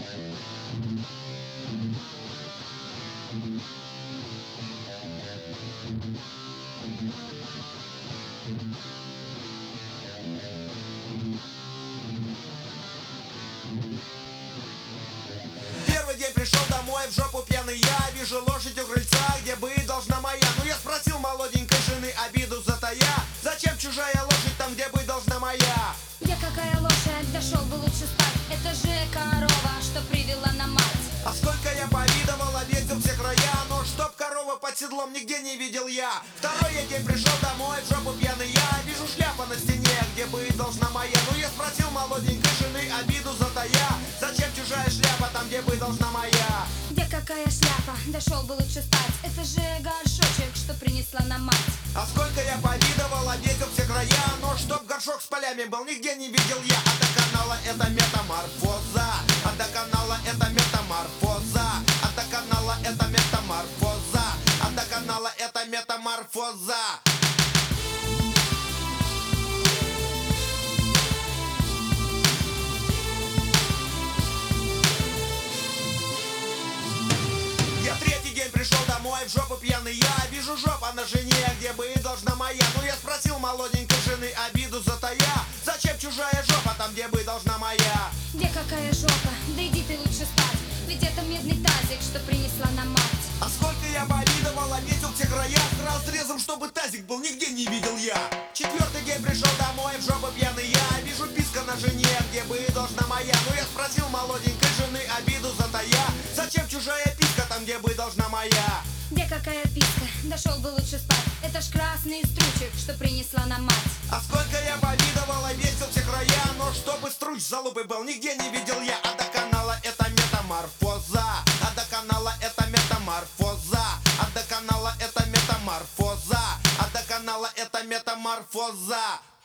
Первый день пришел домой, в жопу пьяный я. Вижу лошадь у крыльца, где быть должна моя. Ну я спросил молоденькой жены, обиду затая: зачем чужая лошадь там, где быть должна моя? Я какая лошадь, дошел бы лучше спать. Это же корова, что привела на мать. А сколько я повидывал, объездил все края, но чтоб корова под седлом нигде не видел я. Второй я день пришел домой, в жопу пьяный я. Вижу шляпа на стене, где быть должна моя. Ну я спросил молоденькой жены, обиду затая: зачем чужая шляпа там, где быть должна моя? Где какая шляпа, дошел бы лучше спать. Это же горшочек, что принесла на мать. А сколько я повидывал, объездил все края, но чтоб горшок с полями был, нигде не видел я. А до канала это метаморфоза, а до канала это метаморфоза, а до канала это метаморфоза, а до канала это метаморфоза. Я третий день пришел домой, в жопу пьяный я. Вижу жопа на жене, где быть должна моя. Ну я спросил молоденькой жены, обиду затая: зачем чужая жопа там, где быть должна моя? Где какая жопа, да иди ты лучше спать. Ведь это медный тазик, что принесла на мать. А сколько я повидывал, объездил все края, с разрезом, чтобы тазик был, нигде не видел я. Четвертый день пришел домой, в жопу пьяный я. Вижу писка на жене, где быть должна моя. Ну я спросил молоденькой жены, обиду затая: зачем чужая писка там, где быть должна моя? Где какая писка, дошел бы лучше спать. Это ж красный стручек, что принесла на мать. А сколько я повидывал, объездил все края, но чтобы струч залупой был, нигде не видел я. А до канала это метаморфоза, а до канала это метаморфоза, а до канала это метаморфоза, а до канала это метаморфоза.